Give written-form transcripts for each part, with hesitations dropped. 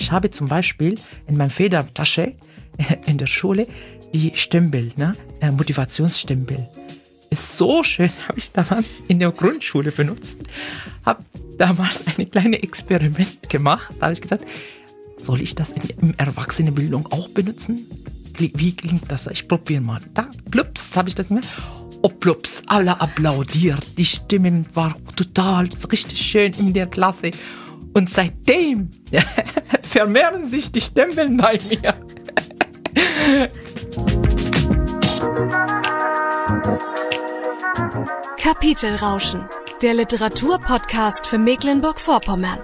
Ich habe zum Beispiel in meiner Federtasche in der Schule die Stempel, Motivationsstempel. Ist so schön, habe ich damals in der Grundschule benutzt. Habe damals ein kleines Experiment gemacht. Da habe ich gesagt, soll ich das in Erwachsenenbildung auch benutzen? Wie klingt das? Ich probiere mal. Da, plups, habe ich das gemacht. Oh, plups, alle applaudiert. Die Stimmen waren total richtig schön in der Klasse. Und seitdem vermehren sich die Stempel bei mir. Kapitelrauschen, der Literaturpodcast für Mecklenburg-Vorpommern.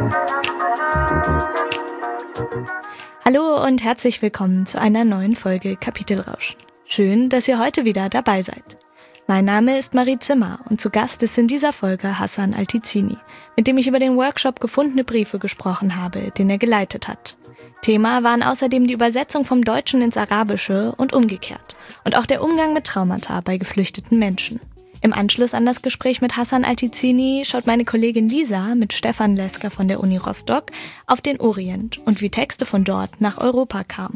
Hallo und herzlich willkommen zu einer neuen Folge Kapitelrauschen. Schön, dass ihr heute wieder dabei seid. Mein Name ist Marie Zimmer und zu Gast ist in dieser Folge Hassan Altizini, mit dem ich über den Workshop Gefundene Briefe gesprochen habe, den er geleitet hat. Thema waren außerdem die Übersetzung vom Deutschen ins Arabische und umgekehrt und auch der Umgang mit Traumata bei geflüchteten Menschen. Im Anschluss an das Gespräch mit Hassan Altizini schaut meine Kollegin Lisa mit Stefan Lesker von der Uni Rostock auf den Orient und wie Texte von dort nach Europa kamen.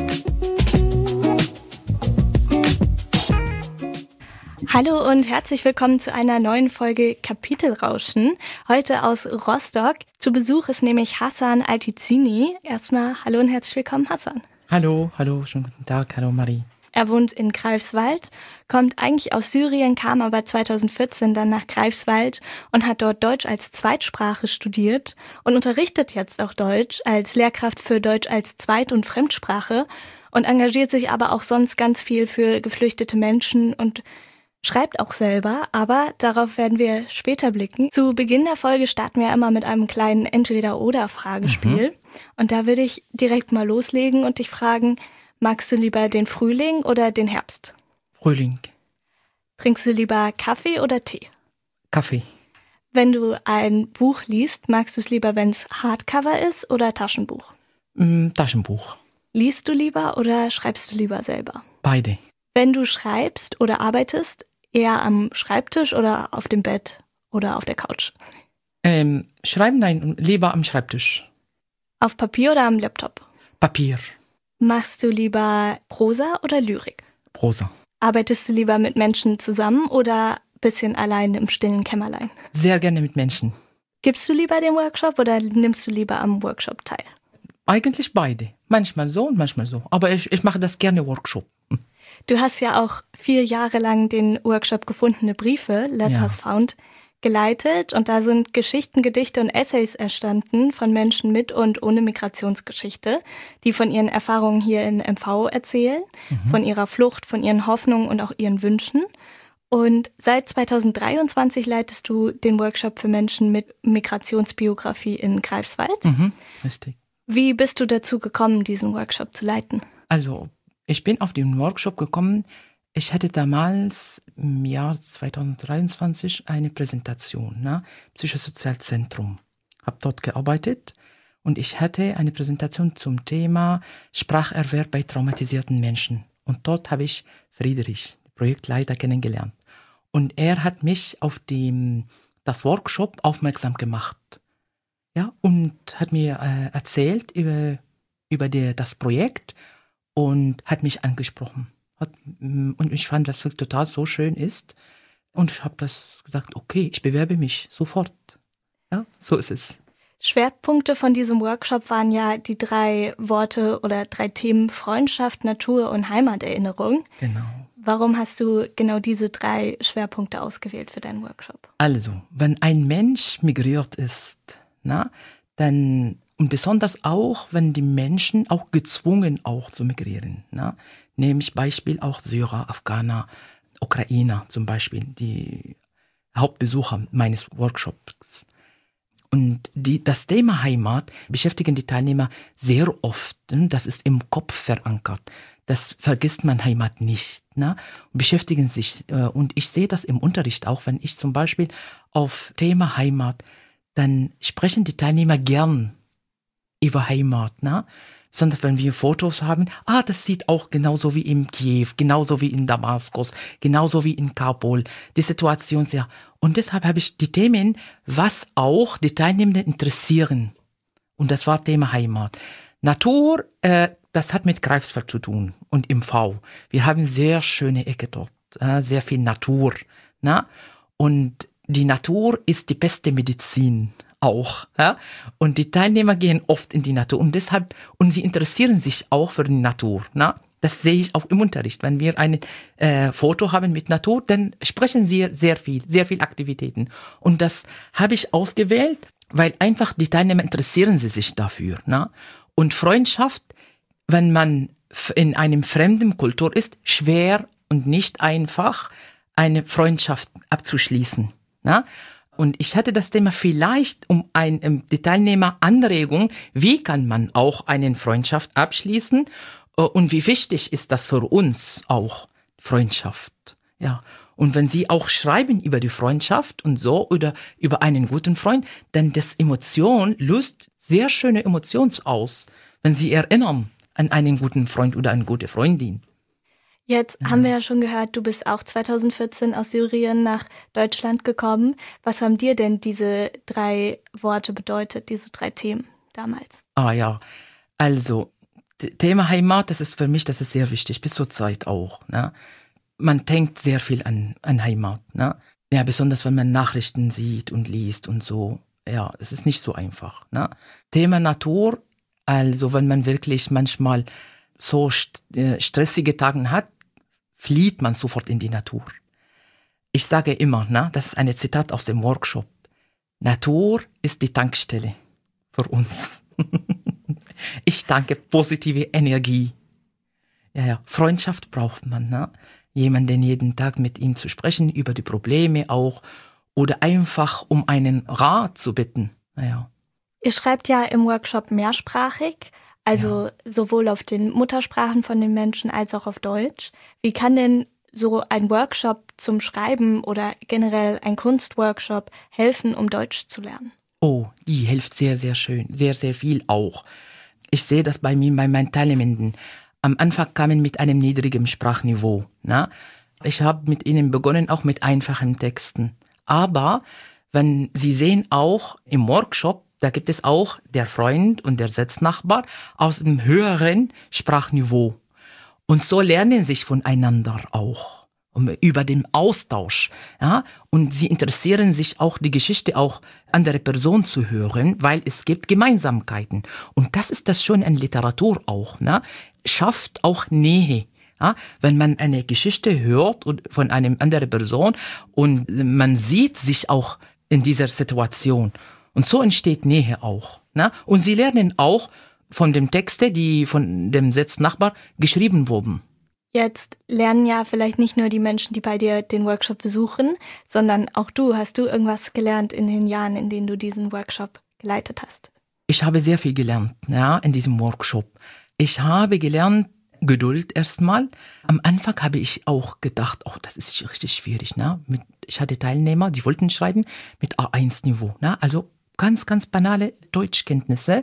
Hallo und herzlich willkommen zu einer neuen Folge Kapitelrauschen. Heute aus Rostock. Zu Besuch ist nämlich Hassan Altizini. Erstmal hallo und herzlich willkommen, Hassan. Hallo, schönen guten Tag, hallo Marie. Er wohnt in Greifswald, kommt eigentlich aus Syrien, kam aber 2014 dann nach Greifswald und hat dort Deutsch als Zweitsprache studiert und unterrichtet jetzt auch Deutsch als Lehrkraft für Deutsch als Zweit- und Fremdsprache und engagiert sich aber auch sonst ganz viel für geflüchtete Menschen und schreibt auch selber, aber darauf werden wir später blicken. Zu Beginn der Folge starten wir immer mit einem kleinen Entweder-oder-Fragespiel. Und da würde ich direkt mal loslegen und dich fragen, magst du lieber den Frühling oder den Herbst? Frühling. Trinkst du lieber Kaffee oder Tee? Kaffee. Wenn du ein Buch liest, magst du es lieber, wenn es Hardcover ist oder Taschenbuch? Taschenbuch. Liest du lieber oder schreibst du lieber selber? Beide. Wenn du schreibst oder arbeitest, eher am Schreibtisch oder auf dem Bett oder auf der Couch? Schreiben, nein, lieber am Schreibtisch. Auf Papier oder am Laptop? Papier. Machst du lieber Prosa oder Lyrik? Prosa. Arbeitest du lieber mit Menschen zusammen oder ein bisschen allein im stillen Kämmerlein? Sehr gerne mit Menschen. Gibst du lieber den Workshop oder nimmst du lieber am Workshop teil? Eigentlich beide. Manchmal so und manchmal so. Aber ich mache das gerne Workshop. Du hast ja auch 4 Jahre lang den Workshop Gefundene Briefe, Letters Found, geleitet. Und da sind Geschichten, Gedichte und Essays entstanden von Menschen mit und ohne Migrationsgeschichte, die von ihren Erfahrungen hier in MV erzählen, von ihrer Flucht, von ihren Hoffnungen und auch ihren Wünschen. Und seit 2023 leitest du den Workshop für Menschen mit Migrationsbiografie in Greifswald. Richtig. Wie bist du dazu gekommen, diesen Workshop zu leiten? Also, ich bin auf den Workshop gekommen. Ich hatte damals im Jahr 2023 eine Präsentation, Psychosozialzentrum. Habe dort gearbeitet und ich hatte eine Präsentation zum Thema Spracherwerb bei traumatisierten Menschen. Und dort habe ich Friedrich, den Projektleiter, kennengelernt. Und er hat mich auf das Workshop aufmerksam gemacht. Ja, und hat mir erzählt über das Projekt und hat mich angesprochen. Und ich fand, dass es total so schön ist. Und ich habe das gesagt, okay, ich bewerbe mich sofort. Ja, so ist es. Schwerpunkte von diesem Workshop waren ja die 3 Worte oder 3 Themen Freundschaft, Natur und Heimaterinnerung. Genau. Warum hast du genau diese 3 Schwerpunkte ausgewählt für deinen Workshop? Also, wenn ein Mensch migriert ist, dann, und besonders auch, wenn die Menschen auch gezwungen auch zu migrieren, nehme ich Beispiel auch Syrer, Afghaner, Ukrainer zum Beispiel, die Hauptbesucher meines Workshops. Und das Thema Heimat beschäftigen die Teilnehmer sehr oft. Das ist im Kopf verankert. Das vergisst man Heimat nicht. Beschäftigen sich. Und ich sehe das im Unterricht auch, wenn ich zum Beispiel auf Thema Heimat, dann sprechen die Teilnehmer gern über Heimat. Sondern wenn wir Fotos haben, das sieht auch genauso wie in Kiew, genauso wie in Damaskus, genauso wie in Kabul, die Situation sehr. Und deshalb habe ich die Themen, was auch die Teilnehmenden interessieren. Und das war Thema Heimat. Natur, das hat mit Greifswald zu tun und im V. Wir haben sehr schöne Ecke dort, sehr viel Natur. Na? Und die Natur ist die beste Medizin auch. Ja? Und die Teilnehmer gehen oft in die Natur und sie interessieren sich auch für die Natur. Na? Das sehe ich auch im Unterricht. Wenn wir ein Foto haben mit Natur, dann sprechen sie sehr viel Aktivitäten. Und das habe ich ausgewählt, weil einfach die Teilnehmer interessieren sich dafür. Na? Und Freundschaft, wenn man in einem fremden Kultur ist, schwer und nicht einfach, eine Freundschaft abzuschließen. Na? Und ich hatte das Thema vielleicht die Teilnehmer Anregung, wie kann man auch eine Freundschaft abschließen und wie wichtig ist das für uns auch, Freundschaft. Ja. Und wenn Sie auch schreiben über die Freundschaft und so oder über einen guten Freund, dann das Emotion löst sehr schöne Emotionen aus, wenn Sie erinnern an einen guten Freund oder eine gute Freundin. Jetzt haben wir ja schon gehört, du bist auch 2014 aus Syrien nach Deutschland gekommen. Was haben dir denn diese 3 Worte bedeutet, diese 3 Themen damals? Ja, also Thema Heimat, das ist sehr wichtig, bis zur Zeit auch. Ne? Man denkt sehr viel an Heimat. Ne? Ja, besonders wenn man Nachrichten sieht und liest und so. Ja, es ist nicht so einfach. Ne? Thema Natur, also wenn man wirklich manchmal so stressige Tage hat, flieht man sofort in die Natur. Ich sage immer, das ist ein Zitat aus dem Workshop, Natur ist die Tankstelle für uns. Ich danke positive Energie. Ja, Freundschaft braucht man, jemanden jeden Tag mit ihm zu sprechen, über die Probleme auch, oder einfach um einen Rat zu bitten. Ja. Ihr schreibt ja im Workshop mehrsprachig, also sowohl auf den Muttersprachen von den Menschen als auch auf Deutsch. Wie kann denn so ein Workshop zum Schreiben oder generell ein Kunstworkshop helfen, um Deutsch zu lernen? Oh, die hilft sehr, sehr schön, sehr, sehr viel auch. Ich sehe das bei meinen Teilnehmenden. Am Anfang kamen mit einem niedrigen Sprachniveau. Ne? Ich habe mit ihnen begonnen, auch mit einfachen Texten. Aber wenn Sie sehen auch im Workshop, da gibt es auch der Freund und der Sitznachbar aus einem höheren Sprachniveau. Und so lernen sich voneinander auch, über den Austausch. Ja? Und sie interessieren sich auch, die Geschichte auch andere Personen zu hören, weil es gibt Gemeinsamkeiten. Und das ist das Schöne an Literatur auch. Ne? Schafft auch Nähe. Ja? Wenn man eine Geschichte hört von einer anderen Person und man sieht sich auch in dieser Situation. Und so entsteht Nähe auch. Ne? Und sie lernen auch von den Texten, die von dem Sitznachbar geschrieben wurden. Jetzt lernen ja vielleicht nicht nur die Menschen, die bei dir den Workshop besuchen, sondern auch du. Hast du irgendwas gelernt in den Jahren, in denen du diesen Workshop geleitet hast? Ich habe sehr viel gelernt, in diesem Workshop. Ich habe gelernt, Geduld erstmal. Am Anfang habe ich auch gedacht, das ist richtig schwierig. Ne? Ich hatte Teilnehmer, die wollten schreiben mit A1-Niveau. Ne? Also ganz, ganz banale Deutschkenntnisse.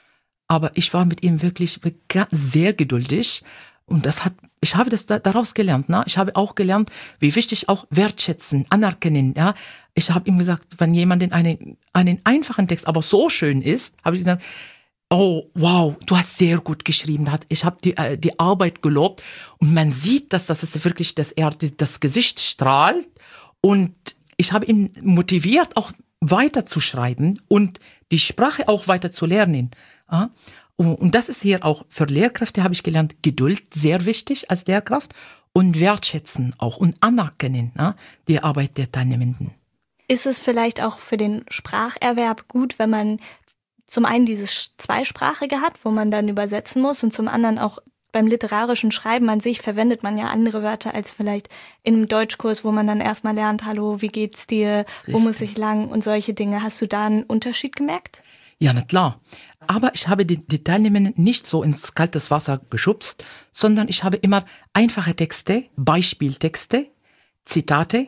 Aber ich war mit ihm wirklich sehr geduldig. Und ich habe das daraus gelernt. Ne? Ich habe auch gelernt, wie wichtig auch wertschätzen, anerkennen. Ja? Ich habe ihm gesagt, wenn jemand einen einfachen Text aber so schön ist, habe ich gesagt, oh, wow, du hast sehr gut geschrieben. Ich habe die Arbeit gelobt. Und man sieht, dass das ist wirklich, dass das Gesicht strahlt. Und ich habe ihn motiviert, auch weiter zu schreiben und die Sprache auch weiter zu lernen. Ja? Und das ist hier auch für Lehrkräfte, habe ich gelernt, Geduld sehr wichtig als Lehrkraft und wertschätzen auch und anerkennen, die Arbeit der Teilnehmenden. Ist es vielleicht auch für den Spracherwerb gut, wenn man zum einen dieses Zweisprachige hat, wo man dann übersetzen muss, und zum anderen auch beim literarischen Schreiben an sich verwendet man ja andere Wörter als vielleicht in einem Deutschkurs, wo man dann erstmal lernt, hallo, wie geht's dir, wo muss ich lang und solche Dinge. Hast du da einen Unterschied gemerkt? Ja, na klar. Aber ich habe die Teilnehmer nicht so ins kaltes Wasser geschubst, sondern ich habe immer einfache Texte, Beispieltexte, Zitate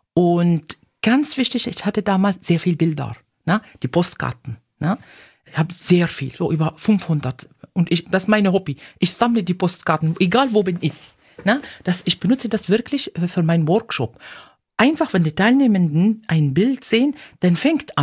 und ganz wichtig, ich hatte damals sehr viel Bilder, die Postkarten. Ich habe sehr viel, so über 500. Und das ist mein Hobby. Ich sammle die Postkarten, egal wo bin ich. Ich benutze das wirklich für meinen Workshop. Einfach, wenn die Teilnehmenden ein Bild sehen, dann fängt an.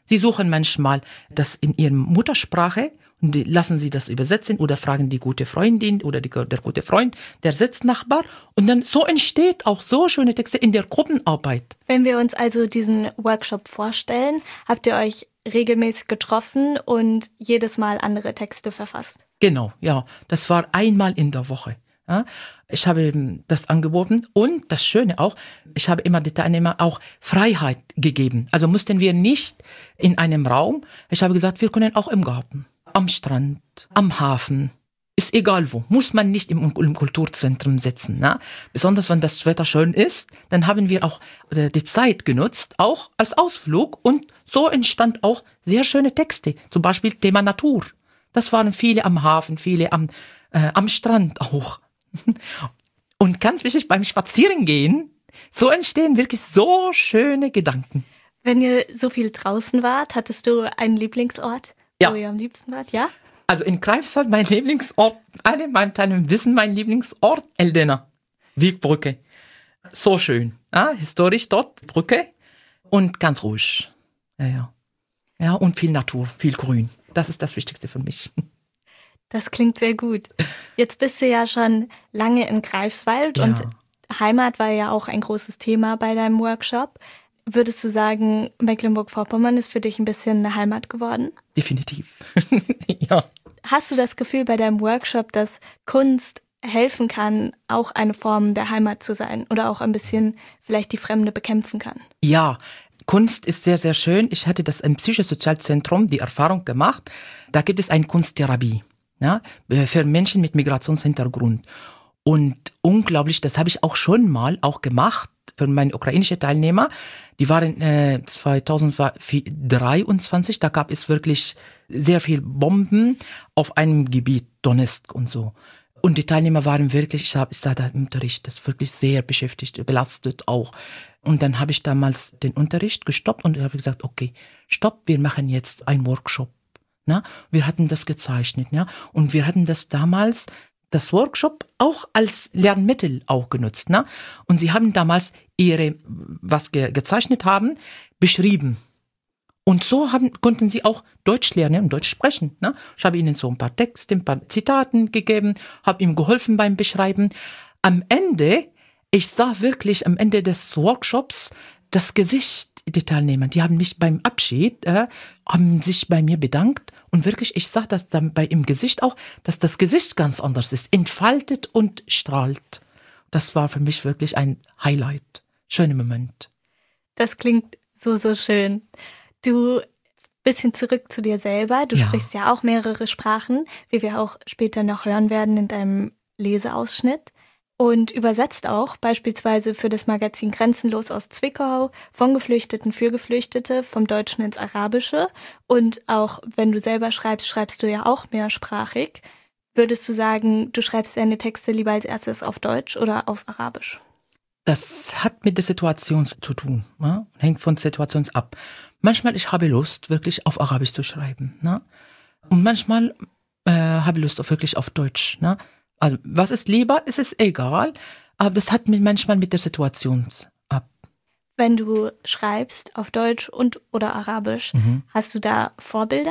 Sie suchen manchmal das in ihrer Muttersprache und lassen sie das übersetzen oder fragen die gute Freundin oder der gute Freund, der Sitznachbar. Und dann so entsteht auch so schöne Texte in der Gruppenarbeit. Wenn wir uns also diesen Workshop vorstellen, habt ihr euch regelmäßig getroffen und jedes Mal andere Texte verfasst? Genau, ja. Das war einmal in der Woche. Ja, ich habe das angeboten und das Schöne auch, ich habe immer die Teilnehmer auch Freiheit gegeben. Also mussten wir nicht in einem Raum. Ich habe gesagt, wir können auch im Garten, am Strand, am Hafen. Ist egal wo, muss man nicht im Kulturzentrum sitzen. Ne? Besonders wenn das Wetter schön ist, dann haben wir auch die Zeit genutzt, auch als Ausflug. Und so entstand auch sehr schöne Texte, zum Beispiel Thema Natur. Das waren viele am Hafen, viele am Strand auch. Und ganz wichtig, beim Spazierengehen, so entstehen wirklich so schöne Gedanken. Wenn ihr so viel draußen wart, hattest du einen Lieblingsort, ja, wo ihr am liebsten wart? Ja? Also in Greifswald, mein Lieblingsort, alle meine Teilnehmer wissen, mein Lieblingsort, Eldena, Wegbrücke. So schön, ja, historisch dort, Brücke und ganz ruhig. Ja, und viel Natur, viel Grün. Das ist das Wichtigste für mich. Das klingt sehr gut. Jetzt bist du ja schon lange in Greifswald und Heimat war ja auch ein großes Thema bei deinem Workshop. Würdest du sagen, Mecklenburg-Vorpommern ist für dich ein bisschen eine Heimat geworden? Definitiv, ja. Hast du das Gefühl bei deinem Workshop, dass Kunst helfen kann, auch eine Form der Heimat zu sein oder auch ein bisschen vielleicht die Fremde bekämpfen kann? Ja, Kunst ist sehr, sehr schön. Ich hatte das im Psychosozialzentrum die Erfahrung gemacht. Da gibt es eine Kunsttherapie. Ja, für Menschen mit Migrationshintergrund. Und unglaublich, das habe ich auch schon mal auch gemacht für meine ukrainischen Teilnehmer. Die waren 2023, da gab es wirklich sehr viel Bomben auf einem Gebiet, Donetsk und so. Und die Teilnehmer waren wirklich, ich sah da im Unterricht, das wirklich sehr beschäftigt, belastet auch. Und dann habe ich damals den Unterricht gestoppt und habe gesagt, okay, stopp, wir machen jetzt einen Workshop. Na, wir hatten das gezeichnet, ja, und wir hatten das damals, das Workshop auch als Lernmittel auch genutzt, ne? Und sie haben damals was gezeichnet haben, beschrieben. Und so konnten sie auch Deutsch lernen und Deutsch sprechen, ne? Ich habe ihnen so ein paar Texte, ein paar Zitaten gegeben, habe ihnen geholfen beim Beschreiben. Am Ende, ich sah wirklich am Ende des Workshops das Gesicht, die Teilnehmer, die haben mich beim Abschied, haben sich bei mir bedankt und wirklich, ich sah das dann bei im Gesicht auch, dass das Gesicht ganz anders ist, entfaltet und strahlt. Das war für mich wirklich ein Highlight, schöner Moment. Das klingt so, so schön. Du, bisschen zurück zu dir selber, du sprichst ja auch mehrere Sprachen, wie wir auch später noch hören werden in deinem Leseausschnitt. Und übersetzt auch beispielsweise für das Magazin Grenzenlos aus Zwickau, von Geflüchteten für Geflüchtete, vom Deutschen ins Arabische. Und auch wenn du selber schreibst, schreibst du ja auch mehrsprachig. Würdest du sagen, du schreibst deine Texte lieber als erstes auf Deutsch oder auf Arabisch? Das hat mit der Situation zu tun, ne? Hängt von der Situation ab. Manchmal ich habe Lust, wirklich auf Arabisch zu schreiben, ne? Und manchmal habe ich Lust wirklich auf Deutsch, ne? Also, was ist lieber, ist es egal, aber das hat manchmal mit der Situation ab. Wenn du schreibst auf Deutsch oder Arabisch, hast du da Vorbilder?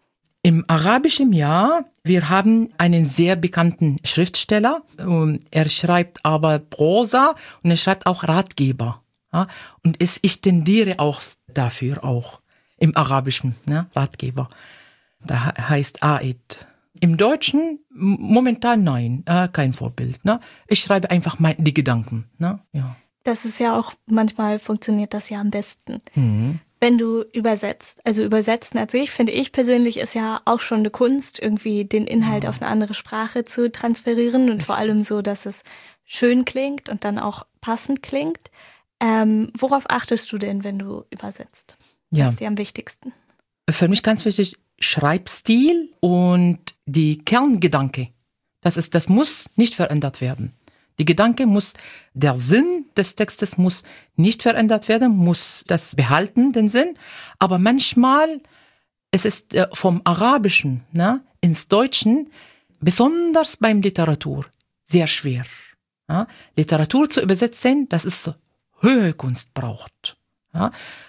Im Arabischen wir haben einen sehr bekannten Schriftsteller, er schreibt aber Prosa und er schreibt auch Ratgeber. Ja? Und ich tendiere auch dafür auch, im Arabischen, ne? Ratgeber. Da heißt Aid. Im Deutschen momentan nein, kein Vorbild. Ne? Ich schreibe einfach die Gedanken. Ne? Ja. Das ist ja auch, manchmal funktioniert das ja am besten. Wenn du übersetzt, also übersetzen an sich, finde ich persönlich, ist ja auch schon eine Kunst, irgendwie den Inhalt auf eine andere Sprache zu transferieren und vor allem so, dass es schön klingt und dann auch passend klingt. Worauf achtest du denn, wenn du übersetzt? Was ist dir am wichtigsten? Für mich ganz wichtig, Schreibstil und die Kerngedanke. Das muss nicht verändert werden. Der Sinn des Textes muss nicht verändert werden, muss das behalten, den Sinn. Aber manchmal, es ist vom Arabischen, ne, ins Deutschen, besonders beim Literatur, sehr schwer. Ja? Literatur zu übersetzen, das ist hohe Kunst braucht. Ja?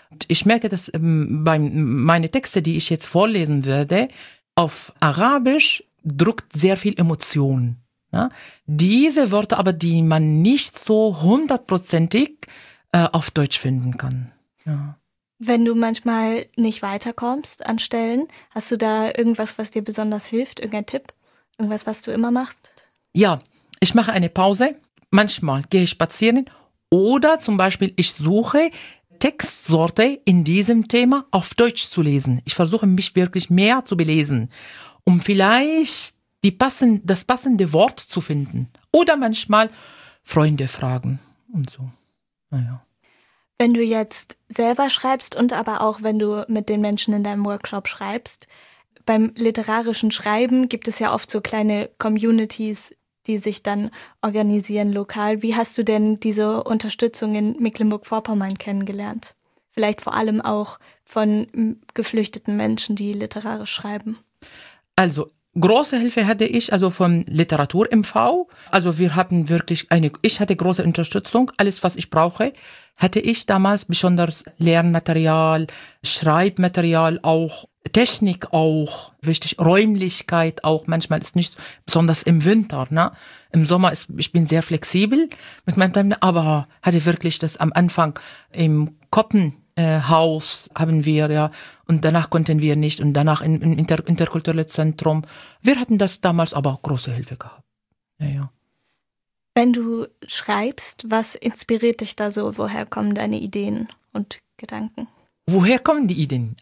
Und ich merke, dass meine Texte, die ich jetzt vorlesen werde, auf Arabisch drückt sehr viel Emotion. Ja? Diese Worte aber, die man nicht so 100%ig auf Deutsch finden kann. Ja. Wenn du manchmal nicht weiterkommst an Stellen, hast du da irgendwas, was dir besonders hilft? Irgendein Tipp? Irgendwas, was du immer machst? Ja, ich mache eine Pause. Manchmal gehe ich spazieren oder zum Beispiel ich suche Textsorte in diesem Thema auf Deutsch zu lesen. Ich versuche mich wirklich mehr zu belesen, um vielleicht das passende Wort zu finden. Oder manchmal Freunde fragen und so. Naja. Wenn du jetzt selber schreibst und aber auch wenn du mit den Menschen in deinem Workshop schreibst, beim literarischen Schreiben gibt es ja oft so kleine Communities, die sich dann organisieren lokal. Wie hast du denn diese Unterstützung in Mecklenburg-Vorpommern kennengelernt? Vielleicht vor allem auch von geflüchteten Menschen, die literarisch schreiben. Also große Hilfe hatte ich, also vom Literatur-MV. Also wir hatten wirklich ich hatte große Unterstützung. Alles, was ich brauche, hatte ich damals, besonders Lernmaterial, Schreibmaterial auch, Technik auch, wichtig, Räumlichkeit auch. Manchmal ist nicht, besonders im Winter, ne? Im Sommer ich bin sehr flexibel mit meinem Time, aber hatte wirklich das am Anfang im Koppenhaus haben wir, ja, und danach konnten wir nicht und danach im interkulturelles Zentrum. Wir hatten das damals aber große Hilfe gehabt. Ja. Wenn du schreibst, was inspiriert dich da so? Woher kommen deine Ideen und Gedanken? Woher kommen die Ideen?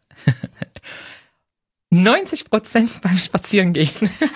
90% beim Spazierengehen.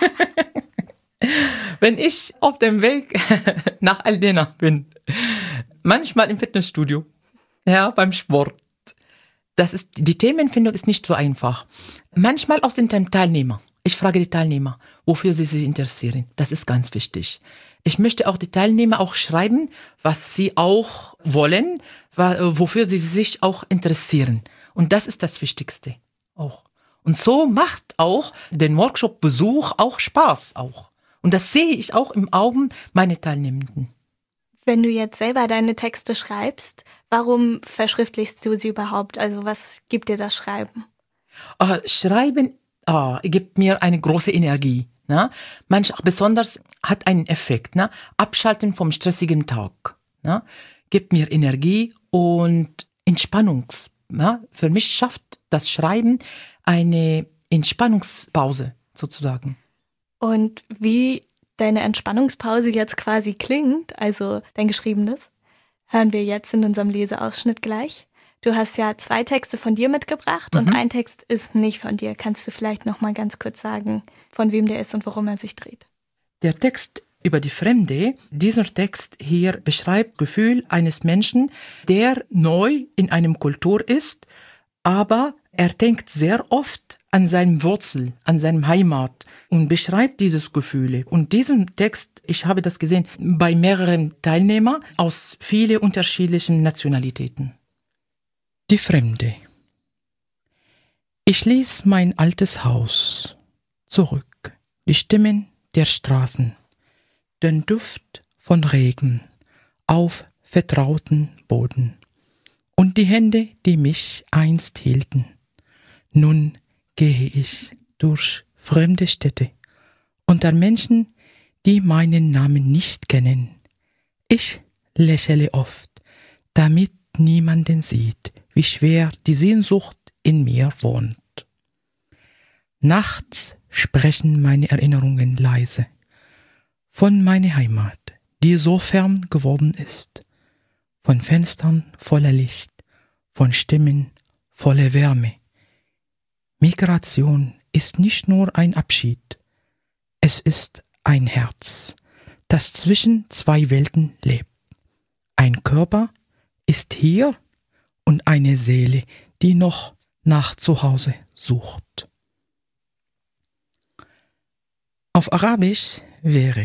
Wenn ich auf dem Weg nach Aldena bin, manchmal im Fitnessstudio, ja, beim Sport. Die Themenfindung ist nicht so einfach. Manchmal auch sind dann Teilnehmer. Ich frage die Teilnehmer, wofür sie sich interessieren. Das ist ganz wichtig. Ich möchte auch die Teilnehmer auch schreiben, was sie auch wollen, wofür sie sich auch interessieren. Und das ist das Wichtigste auch. Und so macht auch den Workshop-Besuch auch Spaß auch. Und das sehe ich auch im Augen meiner Teilnehmenden. Wenn du jetzt selber deine Texte schreibst, warum verschriftlichst du sie überhaupt? Also was gibt dir das Schreiben? Schreiben gibt mir eine große Energie. Ne? Besonders hat einen Effekt. Ne? Abschalten vom stressigen Tag. Ne? Gibt mir Energie und Entspannung. Ne? Für mich schafft das Schreiben eine Entspannungspause sozusagen. Und wie deine Entspannungspause jetzt quasi klingt, also dein Geschriebenes, hören wir jetzt in unserem Leseausschnitt gleich. Du hast ja 2 Texte von dir mitgebracht und ein Text ist nicht von dir. Kannst du vielleicht noch mal ganz kurz sagen, von wem der ist und worum er sich dreht? Der Text über die Fremde, dieser Text hier beschreibt Gefühl eines Menschen, der neu in einem Kultur ist, aber er denkt sehr oft an seine Wurzel, an seine Heimat und beschreibt dieses Gefühle. Und diesen Text, ich habe das gesehen, bei mehreren Teilnehmern aus vielen unterschiedlichen Nationalitäten. Die Fremde. Ich ließ mein altes Haus zurück, die Stimmen der Straßen, den Duft von Regen auf vertrauten Boden und die Hände, die mich einst hielten. Nun gehe ich durch fremde Städte, unter Menschen, die meinen Namen nicht kennen. Ich lächle oft, damit niemanden sieht, wie schwer die Sehnsucht in mir wohnt. Nachts sprechen meine Erinnerungen leise von meiner Heimat, die so fern geworden ist, von Fenstern voller Licht, von Stimmen voller Wärme. Migration ist nicht nur ein Abschied, es ist ein Herz, das zwischen 2 Welten lebt. Ein Körper ist hier und eine Seele, die noch nach Zuhause sucht. Auf Arabisch wäre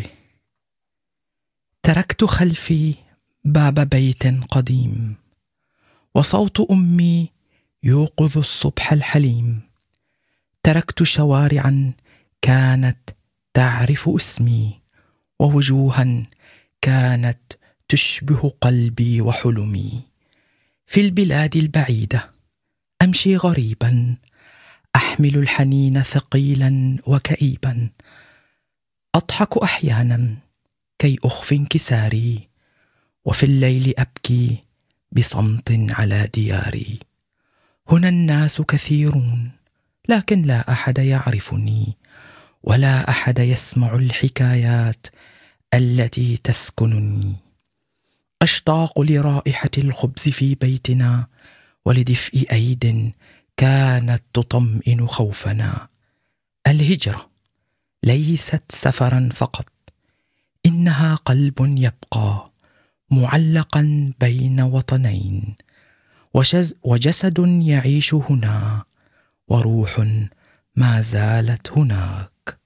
تركت خلفي باب بيت قديم وصوت أمي يوقظ الصبح الحليم تركت شوارعا كانت تعرف اسمي ووجوها كانت تشبه قلبي وحلمي في البلاد البعيدة أمشي غريبا أحمل الحنين ثقيلا وكئيبا أضحك أحيانا كي أخفي انكساري وفي الليل أبكي بصمت على دياري هنا الناس كثيرون لكن لا أحد يعرفني ولا أحد يسمع الحكايات التي تسكنني أشتاق لرائحة الخبز في بيتنا ولدفء أيد كانت تطمئن خوفنا الهجرة ليست سفرا فقط إنها قلب يبقى معلقا بين وطنين وجسد يعيش هنا وروح ما زالت هناك.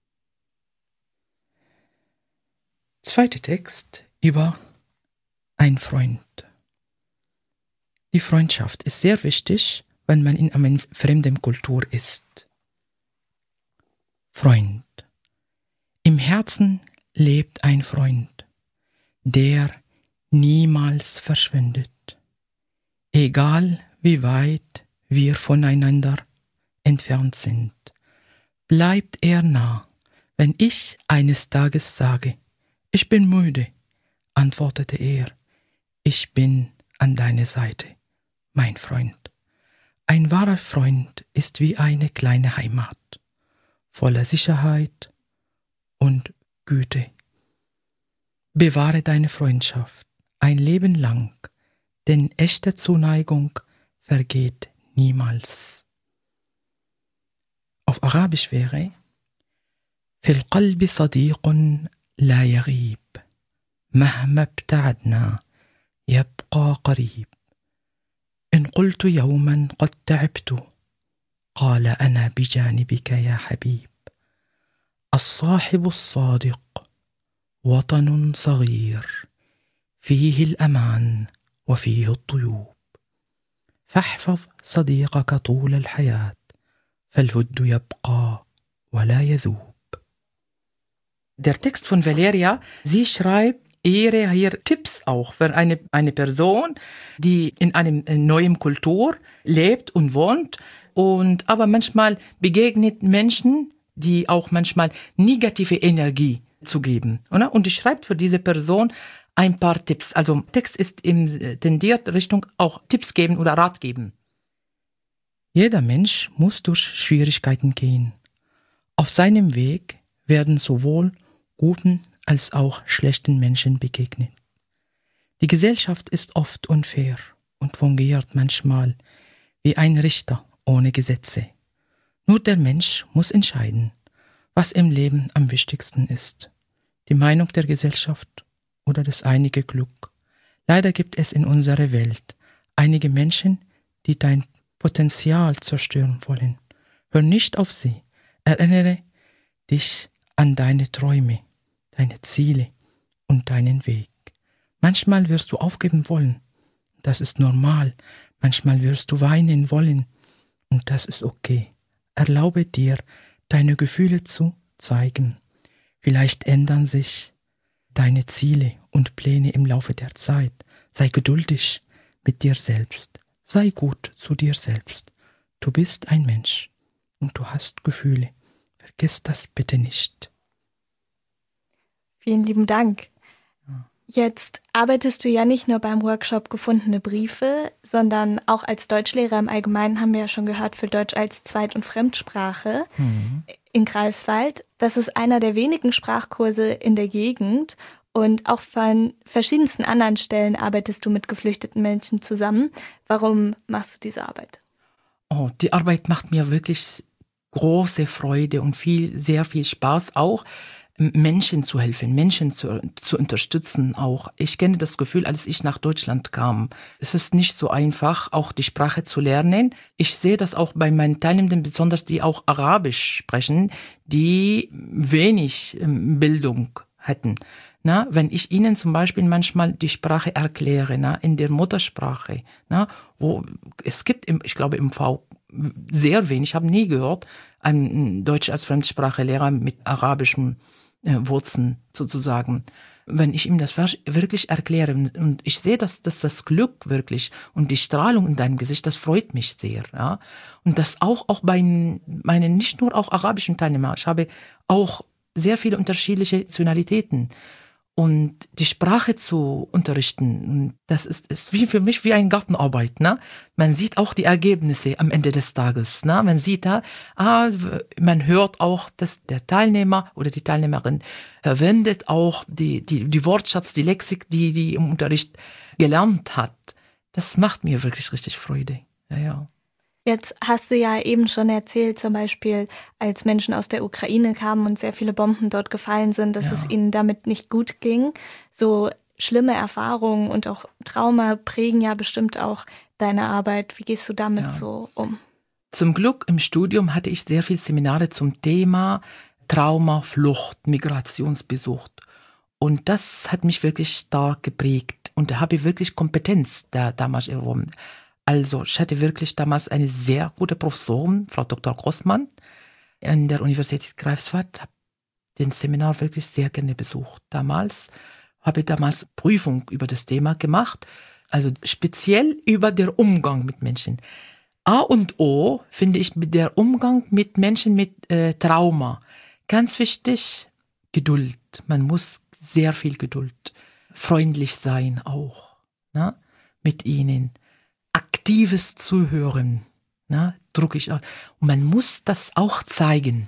Zweiter Text über ein Freund. Die Freundschaft ist sehr wichtig, wenn man in einer fremden Kultur ist. Freund. Im Herzen lebt ein Freund, der niemals verschwindet. Egal wie weit wir voneinander entfernt sind, bleibt er nah. Wenn ich eines Tages sage, ich bin müde, antwortete er, ich bin an deiner Seite, mein Freund. Ein wahrer Freund ist wie eine kleine Heimat, voller Sicherheit und Güte. Bewahre deine Freundschaft ein Leben lang, denn echte Zuneigung vergeht niemals. Auf Arabisch wäre في القلب صديق لا يغيب مهما ابتعدنا يبقى قريب إن قلت يوما قد تعبت قال أنا بجانبك يا حبيب الصاحب الصادق وطن صغير فيه الأمان وفيه الطيوب فاحفظ صديقك طول الحياة فالود يبقى ولا يذوب. Der Text von Valeria, sie schreibt hier Tipps auch für eine Person, die in einer neuen Kultur lebt und wohnt und aber manchmal begegnet Menschen, die auch manchmal negative Energie zu geben. Oder? Und sie schreibt für diese Person ein paar Tipps. Also Text ist tendiert Richtung auch Tipps geben oder Rat geben. Jeder Mensch muss durch Schwierigkeiten gehen. Auf seinem Weg werden sowohl guten als auch schlechten Menschen begegnen. Die Gesellschaft ist oft unfair und fungiert manchmal wie ein Richter ohne Gesetze. Nur der Mensch muss entscheiden, was im Leben am wichtigsten ist. Die Meinung der Gesellschaft oder das eigene Glück. Leider gibt es in unserer Welt einige Menschen, die dein Potenzial zerstören wollen. Hör nicht auf sie. Erinnere dich an deine Träume, deine Ziele und deinen Weg. Manchmal wirst du aufgeben wollen. Das ist normal. Manchmal wirst du weinen wollen. Und das ist okay. Erlaube dir, deine Gefühle zu zeigen. Vielleicht ändern sich deine Ziele und Pläne im Laufe der Zeit. Sei geduldig mit dir selbst. Sei gut zu dir selbst. Du bist ein Mensch und du hast Gefühle. Vergiss das bitte nicht. Vielen lieben Dank. Jetzt arbeitest du ja nicht nur beim Workshop Gefundene Briefe, sondern auch als Deutschlehrer im Allgemeinen, haben wir ja schon gehört, für Deutsch als Zweit- und Fremdsprache in Greifswald. Das ist einer der wenigen Sprachkurse in der Gegend und auch von verschiedensten anderen Stellen arbeitest du mit geflüchteten Menschen zusammen. Warum machst du diese Arbeit? Oh, die Arbeit macht mir wirklich große Freude und sehr viel Spaß auch. Menschen zu helfen, Menschen zu unterstützen auch. Ich kenne das Gefühl, als ich nach Deutschland kam. Es ist nicht so einfach, auch die Sprache zu lernen. Ich sehe das auch bei meinen Teilnehmenden, besonders die auch Arabisch sprechen, die wenig Bildung hätten. Na, wenn ich ihnen zum Beispiel manchmal die Sprache erkläre, in der Muttersprache, wo es gibt, ich glaube im V sehr wenig, ich habe nie gehört, einen Deutsch als Fremdsprachelehrer mit arabischem Wurzeln sozusagen. Wenn ich ihm das wirklich erkläre und ich sehe, dass das Glück wirklich und die Strahlung in deinem Gesicht, das freut mich sehr. Ja? Und das auch bei meinen, nicht nur auch arabischen Teilnehmern, ich habe auch sehr viele unterschiedliche Nationalitäten. Und die Sprache zu unterrichten, das ist wie für mich wie eine Gartenarbeit. Ne? Man sieht auch die Ergebnisse am Ende des Tages. Ne? Man sieht da, man hört auch, dass der Teilnehmer oder die Teilnehmerin verwendet auch die Wortschatz, die Lexik, die im Unterricht gelernt hat. Das macht mir wirklich richtig Freude. Ja. Jetzt hast du ja eben schon erzählt, zum Beispiel, als Menschen aus der Ukraine kamen und sehr viele Bomben dort gefallen sind, dass es ihnen damit nicht gut ging. So schlimme Erfahrungen und auch Trauma prägen ja bestimmt auch deine Arbeit. Wie gehst du damit so um? Zum Glück im Studium hatte ich sehr viele Seminare zum Thema Trauma, Flucht, Migrationsbesuch. Und das hat mich wirklich stark geprägt. Und da habe ich wirklich Kompetenz damals erworben. Also ich hatte wirklich damals eine sehr gute Professorin, Frau Dr. Grossmann, an der Universität Greifswald. Habe den Seminar wirklich sehr gerne besucht. Habe ich Prüfung über das Thema gemacht, also speziell über den Umgang mit Menschen. A und O finde ich der Umgang mit Menschen mit Trauma. Ganz wichtig, Geduld. Man muss sehr viel Geduld, freundlich sein auch, ne, mit ihnen. Aktives Zuhören, drücke ich auch. Und man muss das auch zeigen.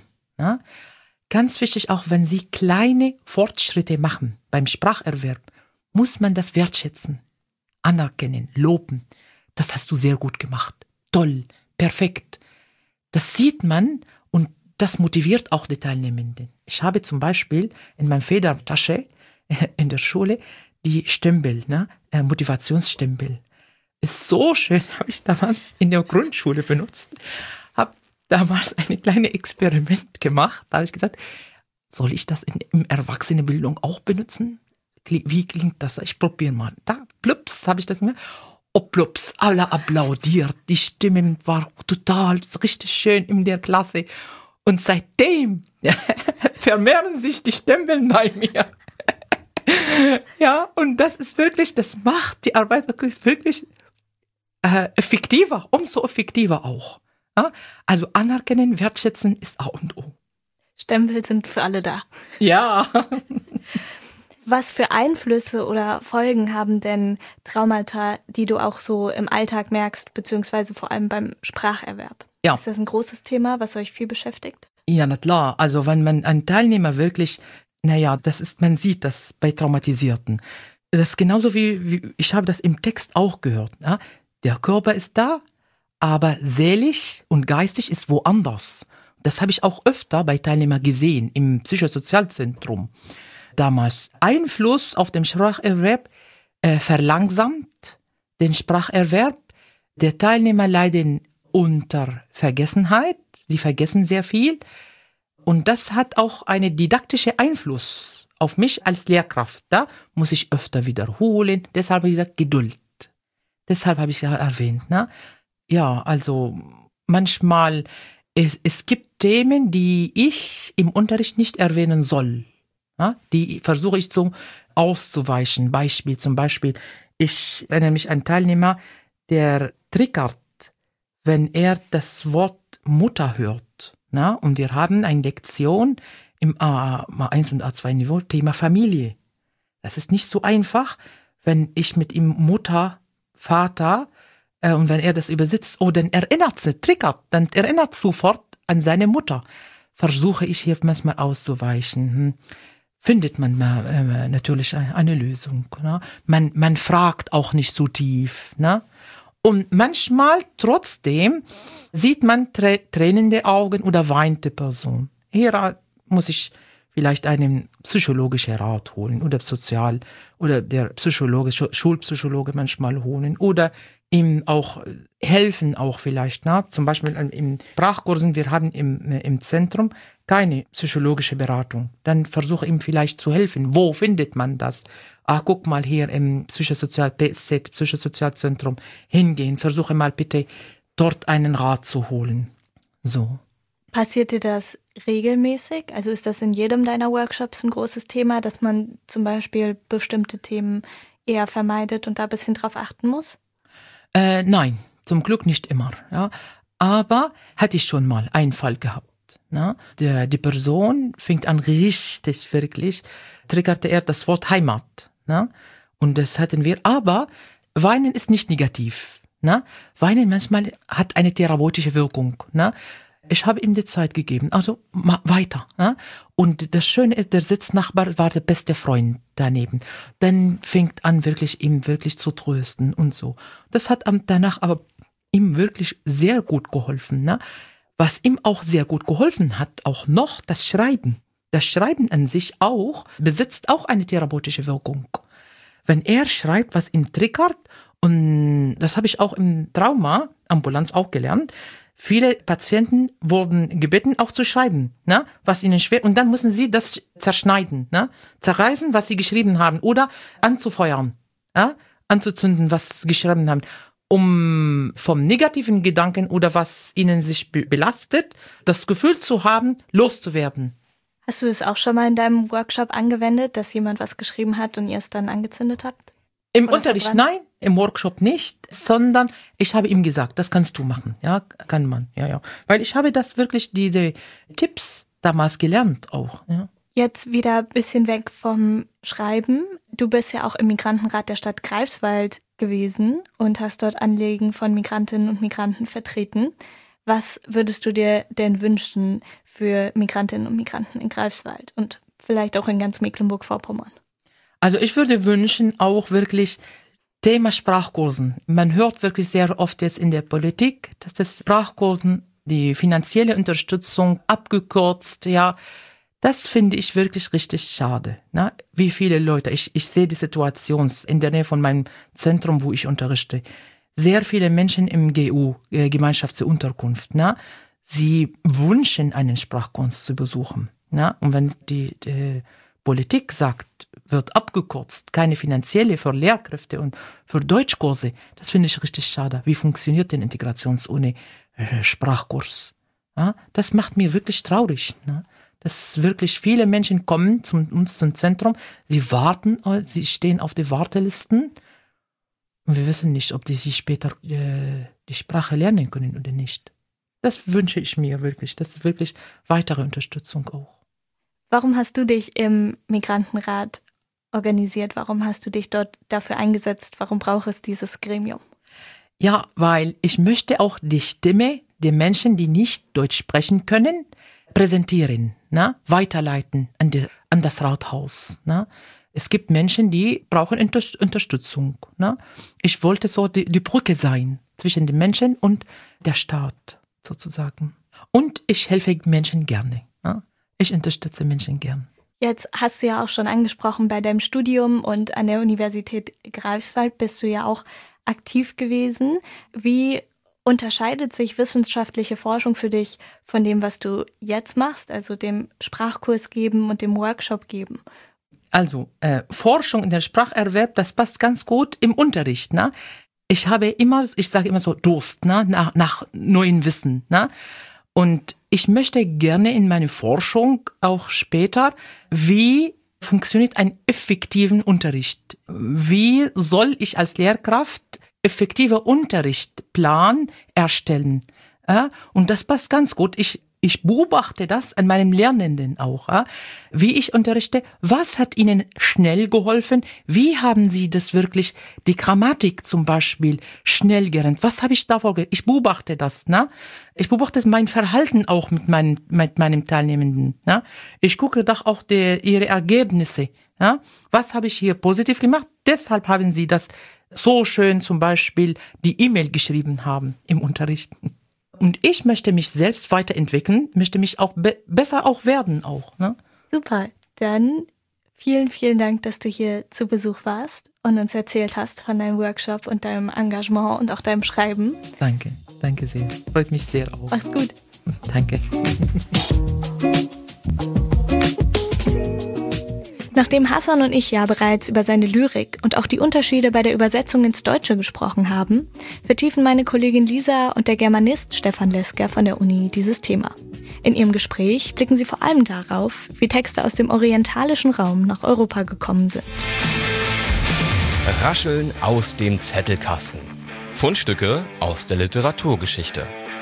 Ganz wichtig, auch wenn Sie kleine Fortschritte machen beim Spracherwerb, muss man das wertschätzen, anerkennen, loben. Das hast du sehr gut gemacht. Toll, perfekt. Das sieht man und das motiviert auch die Teilnehmenden. Ich habe zum Beispiel in meiner Federtasche in der Schule die Stempel, Motivationsstempel. Ist so schön, habe ich damals in der Grundschule benutzt. Habe damals ein kleines Experiment gemacht. Da habe ich gesagt, soll ich das in Erwachsenenbildung auch benutzen? Wie klingt das? Ich probiere mal. Da, plups, habe ich das gemacht. Oh, plups, alle applaudiert. Die Stimmen waren total richtig schön in der Klasse. Und seitdem vermehren sich die Stempel bei mir. Ja, und das ist wirklich, das macht die Arbeit wirklich effektiver, umso effektiver auch. Ja? Also anerkennen, wertschätzen ist A und O. Stempel sind für alle da. Ja. Was für Einflüsse oder Folgen haben denn Traumata, die du auch so im Alltag merkst, beziehungsweise vor allem beim Spracherwerb? Ja. Ist das ein großes Thema, was euch viel beschäftigt? Ja, na klar. Also wenn man einen Teilnehmer wirklich, man sieht das bei Traumatisierten. Das ist genauso wie ich habe das im Text auch gehört. Ja? Der Körper ist da, aber seelisch und geistig ist woanders. Das habe ich auch öfter bei Teilnehmern gesehen im Psychosozialzentrum. Damals Einfluss auf den Spracherwerb verlangsamt den Spracherwerb. Der Teilnehmer leiden unter Vergessenheit. Sie vergessen sehr viel. Und das hat auch einen didaktischen Einfluss auf mich als Lehrkraft. Da muss ich öfter wiederholen. Deshalb habe ich gesagt, Geduld. Deshalb habe ich ja erwähnt. Ne? Ja, also manchmal, es gibt Themen, die ich im Unterricht nicht erwähnen soll. Ja? Die versuche ich so auszuweichen. Zum Beispiel, ich erinnere mich an einen Teilnehmer, der triggert, wenn er das Wort Mutter hört. Na? Und wir haben eine Lektion im A1 und A2 Niveau, Thema Familie. Das ist nicht so einfach, wenn ich mit ihm Mutter, Vater, und wenn er das übersetzt, dann erinnert sofort an seine Mutter. Versuche ich hier manchmal auszuweichen. Findet man natürlich eine Lösung. Ne? Man fragt auch nicht so tief. Ne? Und manchmal trotzdem sieht man tränende Augen oder weinte Person. Hier muss ich vielleicht einen psychologischen Rat holen oder der Schulpsychologe manchmal holen oder ihm auch helfen auch vielleicht. Ne? Zum Beispiel in Sprachkursen, wir haben im Zentrum keine psychologische Beratung. Dann versuche ihm vielleicht zu helfen. Wo findet man das? Guck mal hier im Psychosozialzentrum hingehen. Versuche mal bitte dort einen Rat zu holen. So. Passiert dir das regelmäßig? Also ist das in jedem deiner Workshops ein großes Thema, dass man zum Beispiel bestimmte Themen eher vermeidet und da ein bisschen drauf achten muss? Nein, zum Glück nicht immer. Ja. Aber hatte ich schon mal einen Fall gehabt. Ne? Die Person fängt an richtig, wirklich, triggerte er das Wort Heimat. Ne? Und das hatten wir. Aber Weinen ist nicht negativ. Ne? Weinen manchmal hat eine therapeutische Wirkung. Ne? Ich habe ihm die Zeit gegeben, also weiter. Ne? Und das Schöne ist, der Sitznachbar war der beste Freund daneben. Dann fängt an, wirklich ihm wirklich zu trösten und so. Das hat danach aber ihm wirklich sehr gut geholfen. Ne? Was ihm auch sehr gut geholfen hat, auch noch das Schreiben. Das Schreiben an sich auch besitzt auch eine therapeutische Wirkung. Wenn er schreibt, was ihn triggert, und das habe ich auch im Trauma-Ambulanz auch gelernt, viele Patienten wurden gebeten, auch zu schreiben, ne, was ihnen schwer, und dann müssen sie das zerschneiden, ne, zerreißen, was sie geschrieben haben, oder anzufeuern, ja, anzuzünden, was sie geschrieben haben, um vom negativen Gedanken oder was ihnen sich belastet, das Gefühl zu haben, loszuwerden. Hast du das auch schon mal in deinem Workshop angewendet, dass jemand was geschrieben hat und ihr es dann angezündet habt? Im Unterricht nein, im Workshop nicht, sondern ich habe ihm gesagt, das kannst du machen, ja, kann man, ja, weil ich habe das wirklich, diese Tipps damals gelernt auch, ja. Jetzt wieder ein bisschen weg vom Schreiben. Du bist ja auch im Migrantenrat der Stadt Greifswald gewesen und hast dort Anliegen von Migrantinnen und Migranten vertreten. Was würdest du dir denn wünschen für Migrantinnen und Migranten in Greifswald und vielleicht auch in ganz Mecklenburg-Vorpommern? Also ich würde wünschen auch wirklich Thema Sprachkursen. Man hört wirklich sehr oft jetzt in der Politik, dass das Sprachkursen, die finanzielle Unterstützung abgekürzt, ja, das finde ich wirklich richtig schade. Ne? Wie viele Leute, ich sehe die Situation in der Nähe von meinem Zentrum, wo ich unterrichte. Sehr viele Menschen im GU, Gemeinschaft zur Unterkunft, ne? Sie wünschen, einen Sprachkurs zu besuchen. Ne? Und wenn die Politik sagt, wird abgekürzt, keine finanzielle für Lehrkräfte und für Deutschkurse, das finde ich richtig schade. Wie funktioniert denn Integration ohne Sprachkurs? Ja? Das macht mir wirklich traurig. Ne? Dass wirklich viele Menschen kommen uns zum Zentrum, sie warten, sie stehen auf den Wartelisten und wir wissen nicht, ob die sich später die Sprache lernen können oder nicht. Das wünsche ich mir wirklich, das ist wirklich weitere Unterstützung auch. Warum hast du dich im Migrantenrat organisiert? Warum hast du dich dort dafür eingesetzt? Warum braucht es dieses Gremium? Ja, weil ich möchte auch die Stimme der Menschen, die nicht Deutsch sprechen können, präsentieren, ne? Weiterleiten an das Rathaus. Ne? Es gibt Menschen, die brauchen Unterstützung. Ne? Ich wollte so die Brücke sein zwischen den Menschen und der Staat sozusagen. Und ich helfe Menschen gerne. Ne? Ich unterstütze Menschen gern. Jetzt hast du ja auch schon angesprochen, bei deinem Studium und an der Universität Greifswald bist du ja auch aktiv gewesen. Wie unterscheidet sich wissenschaftliche Forschung für dich von dem, was du jetzt machst, also dem Sprachkurs geben und dem Workshop geben? Also Forschung in der Spracherwerb, das passt ganz gut im Unterricht. Ne? Ich sage immer so Durst, ne? nach neuen Wissen. Ne? Und ich möchte gerne in meine Forschung auch später, wie funktioniert ein effektiven Unterricht? Wie soll ich als Lehrkraft effektiver Unterrichtsplan erstellen? Ja, und das passt ganz gut. Ich beobachte das an meinem Lernenden auch, ja, wie ich unterrichte. Was hat ihnen schnell geholfen? Wie haben sie das wirklich, die Grammatik zum Beispiel, schnell gelernt? Was habe ich davor gelernt? Ich beobachte das, ne? Ich beobachte mein Verhalten auch mit meinem Teilnehmenden, ne? Ich gucke doch auch ihre Ergebnisse, ja? Was habe ich hier positiv gemacht? Deshalb haben sie das so schön zum Beispiel die E-Mail geschrieben haben im Unterricht. Und ich möchte mich selbst weiterentwickeln, möchte mich auch besser auch werden auch. Ne? Super, dann vielen, vielen Dank, dass du hier zu Besuch warst und uns erzählt hast von deinem Workshop und deinem Engagement und auch deinem Schreiben. Danke sehr. Freut mich sehr auch. Mach's gut. Danke. Nachdem Hassan und ich ja bereits über seine Lyrik und auch die Unterschiede bei der Übersetzung ins Deutsche gesprochen haben, vertiefen meine Kollegin Lisa und der Germanist Stefan Lesker von der Uni dieses Thema. In ihrem Gespräch blicken sie vor allem darauf, wie Texte aus dem orientalischen Raum nach Europa gekommen sind. Rascheln aus dem Zettelkasten. Fundstücke aus der Literaturgeschichte.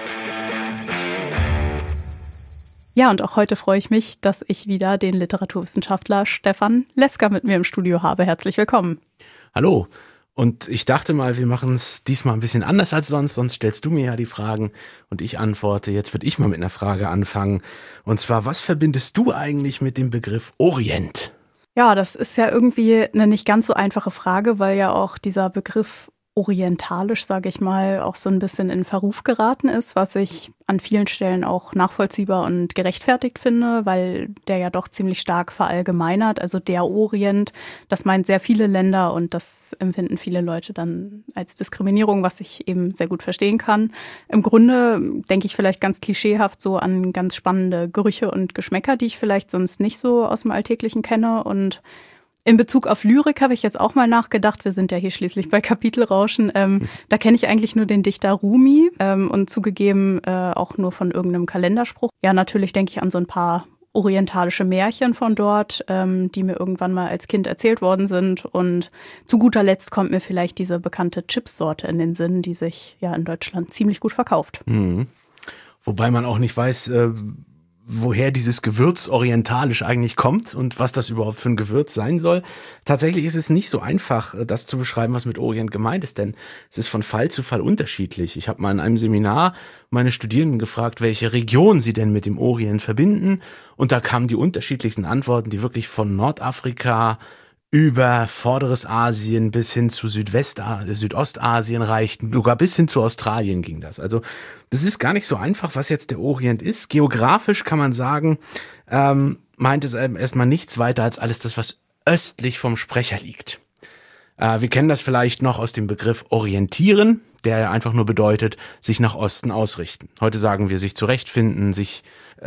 Ja, und auch heute freue ich mich, dass ich wieder den Literaturwissenschaftler Stefan Lesker mit mir im Studio habe. Herzlich willkommen. Hallo. Und ich dachte mal, wir machen es diesmal ein bisschen anders als sonst stellst du mir ja die Fragen und ich antworte. Jetzt würde ich mal mit einer Frage anfangen. Und zwar, was verbindest du eigentlich mit dem Begriff Orient? Ja, das ist ja irgendwie eine nicht ganz so einfache Frage, weil ja auch dieser Begriff orientalisch, sage ich mal, auch so ein bisschen in Verruf geraten ist, was ich an vielen Stellen auch nachvollziehbar und gerechtfertigt finde, weil der ja doch ziemlich stark verallgemeinert. Also der Orient, das meint sehr viele Länder und das empfinden viele Leute dann als Diskriminierung, was ich eben sehr gut verstehen kann. Im Grunde denke ich vielleicht ganz klischeehaft so an ganz spannende Gerüche und Geschmäcker, die ich vielleicht sonst nicht so aus dem Alltäglichen kenne. Und in Bezug auf Lyrik habe ich jetzt auch mal nachgedacht, wir sind ja hier schließlich bei Kapitelrauschen, da kenne ich eigentlich nur den Dichter Rumi und zugegeben auch nur von irgendeinem Kalenderspruch. Ja, natürlich denke ich an so ein paar orientalische Märchen von dort, die mir irgendwann mal als Kind erzählt worden sind. Und zu guter Letzt kommt mir vielleicht diese bekannte Chipssorte in den Sinn, die sich ja in Deutschland ziemlich gut verkauft. Mhm. Wobei man auch nicht weiß, woher dieses Gewürz orientalisch eigentlich kommt und was das überhaupt für ein Gewürz sein soll. Tatsächlich ist es nicht so einfach, das zu beschreiben, was mit Orient gemeint ist, denn es ist von Fall zu Fall unterschiedlich. Ich habe mal in einem Seminar meine Studierenden gefragt, welche Region sie denn mit dem Orient verbinden, und da kamen die unterschiedlichsten Antworten, die wirklich von Nordafrika über vorderes Asien bis hin zu Südostasien reichten, sogar bis hin zu Australien ging das. Also das ist gar nicht so einfach, was jetzt der Orient ist. Geografisch kann man sagen, meint es erstmal nichts weiter als alles das, was östlich vom Sprecher liegt. Wir kennen das vielleicht noch aus dem Begriff orientieren, der einfach nur bedeutet, sich nach Osten ausrichten. Heute sagen wir sich zurechtfinden, sich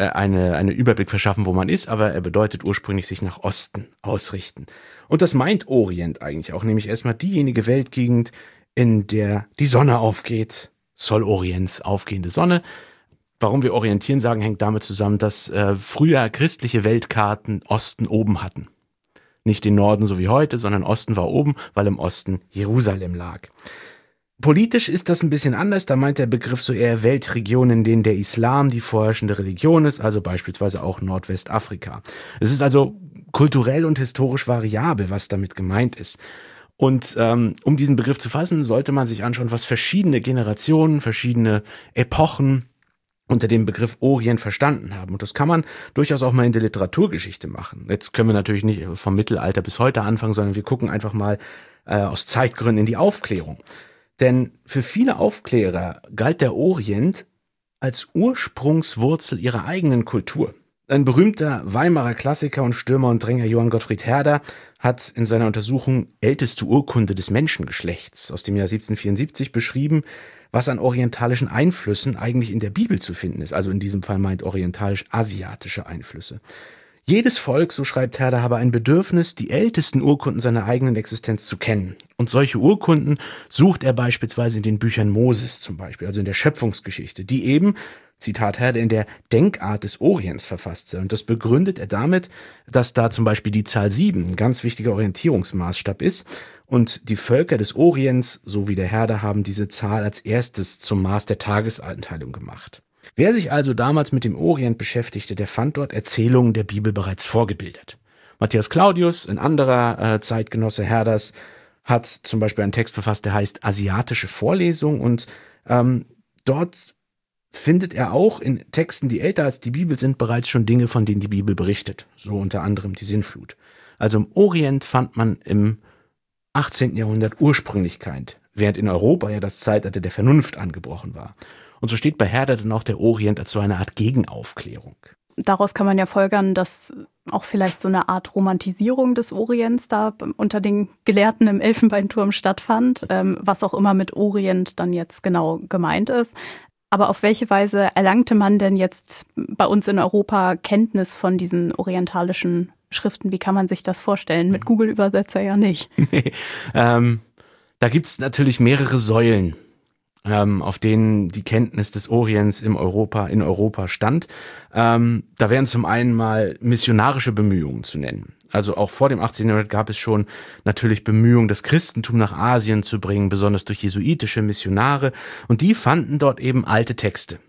einen Überblick verschaffen, wo man ist, aber er bedeutet ursprünglich sich nach Osten ausrichten. Und das meint Orient eigentlich auch, nämlich erstmal diejenige Weltgegend, in der die Sonne aufgeht, Sol Orients, aufgehende Sonne. Warum wir orientieren sagen, hängt damit zusammen, dass früher christliche Weltkarten Osten oben hatten. Nicht den Norden so wie heute, sondern Osten war oben, weil im Osten Jerusalem lag. Politisch ist das ein bisschen anders, da meint der Begriff so eher Weltregionen, in denen der Islam die vorherrschende Religion ist, also beispielsweise auch Nordwestafrika. Es ist also kulturell und historisch variabel, was damit gemeint ist. Und um diesen Begriff zu fassen, sollte man sich anschauen, was verschiedene Generationen, verschiedene Epochen unter dem Begriff Orient verstanden haben. Und das kann man durchaus auch mal in der Literaturgeschichte machen. Jetzt können wir natürlich nicht vom Mittelalter bis heute anfangen, sondern wir gucken einfach mal aus Zeitgründen in die Aufklärung. Denn für viele Aufklärer galt der Orient als Ursprungswurzel ihrer eigenen Kultur. Ein berühmter Weimarer Klassiker und Stürmer und Dränger Johann Gottfried Herder hat in seiner Untersuchung Älteste Urkunde des Menschengeschlechts aus dem Jahr 1774 beschrieben, was an orientalischen Einflüssen eigentlich in der Bibel zu finden ist. Also in diesem Fall meint orientalisch-asiatische Einflüsse. Jedes Volk, so schreibt Herder, habe ein Bedürfnis, die ältesten Urkunden seiner eigenen Existenz zu kennen. Und solche Urkunden sucht er beispielsweise in den Büchern Moses zum Beispiel, also in der Schöpfungsgeschichte, die eben, Zitat Herder, in der Denkart des Orients verfasst sei. Und das begründet er damit, dass da zum Beispiel die Zahl 7 ein ganz wichtiger Orientierungsmaßstab ist. Und die Völker des Orients, so wie der Herder, haben diese Zahl als erstes zum Maß der Tageseinteilung gemacht. Wer sich also damals mit dem Orient beschäftigte, der fand dort Erzählungen der Bibel bereits vorgebildet. Matthias Claudius, ein anderer Zeitgenosse Herders, hat zum Beispiel einen Text verfasst, der heißt Asiatische Vorlesung, und dort findet er auch in Texten, die älter als die Bibel sind, bereits schon Dinge, von denen die Bibel berichtet. So unter anderem die Sintflut. Also im Orient fand man im 18. Jahrhundert Ursprünglichkeit, während in Europa ja das Zeitalter der Vernunft angebrochen war. Und so steht bei Herder dann auch der Orient als so eine Art Gegenaufklärung. Daraus kann man ja folgern, dass auch vielleicht so eine Art Romantisierung des Orients da unter den Gelehrten im Elfenbeinturm stattfand, was auch immer mit Orient dann jetzt genau gemeint ist. Aber auf welche Weise erlangte man denn jetzt bei uns in Europa Kenntnis von diesen orientalischen Schriften? Wie kann man sich das vorstellen? Mit Google-Übersetzer ja nicht. Da gibt's natürlich mehrere Säulen, auf denen die Kenntnis des Orients in Europa stand. Da wären zum einen mal missionarische Bemühungen zu nennen. Also auch vor dem 18. Jahrhundert gab es schon natürlich Bemühungen, das Christentum nach Asien zu bringen, besonders durch jesuitische Missionare. Und die fanden dort eben alte Texte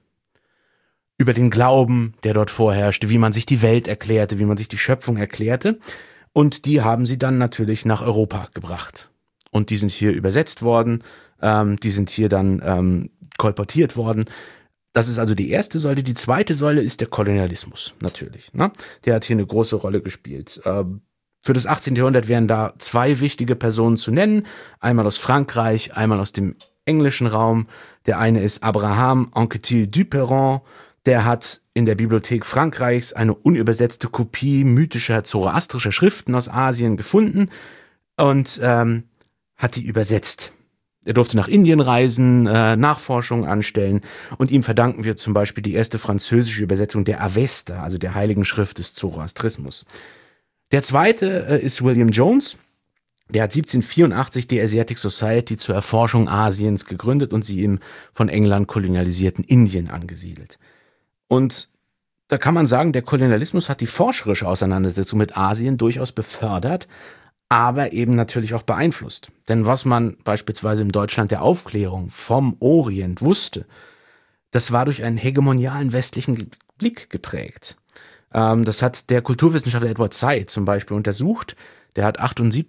über den Glauben, der dort vorherrschte, wie man sich die Welt erklärte, wie man sich die Schöpfung erklärte. Und die haben sie dann natürlich nach Europa gebracht. Und die sind hier übersetzt worden, die sind hier dann kolportiert worden. Das ist also die erste Säule. Die zweite Säule ist der Kolonialismus, natürlich. Ne? Der hat hier eine große Rolle gespielt. Für das 18. Jahrhundert wären da zwei wichtige Personen zu nennen. Einmal aus Frankreich, einmal aus dem englischen Raum. Der eine ist Abraham Anquetil Duperron. Der hat in der Bibliothek Frankreichs eine unübersetzte Kopie mythischer zoroastrischer Schriften aus Asien gefunden und hat die übersetzt. Er durfte nach Indien reisen, Nachforschungen anstellen und ihm verdanken wir zum Beispiel die erste französische Übersetzung der Avesta, also der Heiligen Schrift des Zoroastrismus. Der zweite ist William Jones. Der hat 1784 die Asiatic Society zur Erforschung Asiens gegründet und sie im von England kolonialisierten Indien angesiedelt. Und da kann man sagen, der Kolonialismus hat die forscherische Auseinandersetzung mit Asien durchaus befördert, aber eben natürlich auch beeinflusst. Denn was man beispielsweise im Deutschland der Aufklärung vom Orient wusste, das war durch einen hegemonialen westlichen Blick geprägt. Das hat der Kulturwissenschaftler Edward Said zum Beispiel untersucht. Der hat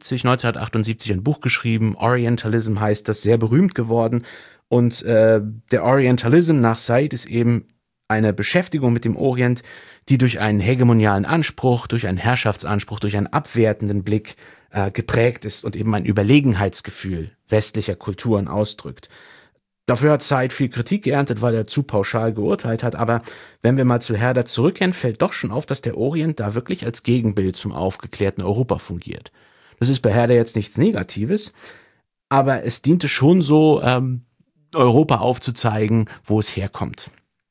1978 ein Buch geschrieben, Orientalism heißt das, sehr berühmt geworden. Und der Orientalism nach Said ist eben eine Beschäftigung mit dem Orient, die durch einen hegemonialen Anspruch, durch einen Herrschaftsanspruch, durch einen abwertenden Blick geprägt ist und eben ein Überlegenheitsgefühl westlicher Kulturen ausdrückt. Dafür hat Said viel Kritik geerntet, weil er zu pauschal geurteilt hat, aber wenn wir mal zu Herder zurückkehren, fällt doch schon auf, dass der Orient da wirklich als Gegenbild zum aufgeklärten Europa fungiert. Das ist bei Herder jetzt nichts Negatives, aber es diente schon so, Europa aufzuzeigen, wo es herkommt.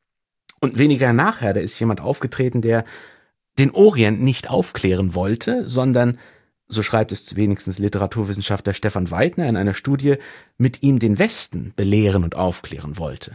Und weniger nach Herder ist jemand aufgetreten, der den Orient nicht aufklären wollte, sondern, so schreibt es wenigstens Literaturwissenschaftler Stefan Weidner in einer Studie, mit ihm den Westen belehren und aufklären wollte.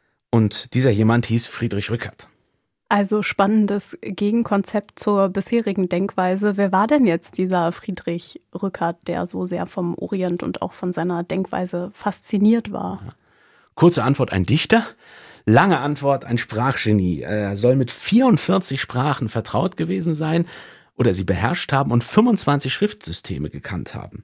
Und dieser jemand hieß Friedrich Rückert. Also spannendes Gegenkonzept zur bisherigen Denkweise. Wer war denn jetzt dieser Friedrich Rückert, der so sehr vom Orient und auch von seiner Denkweise fasziniert war? Kurze Antwort, ein Dichter. Lange Antwort, ein Sprachgenie. Er soll mit 44 Sprachen vertraut gewesen sein oder sie beherrscht haben und 25 Schriftsysteme gekannt haben.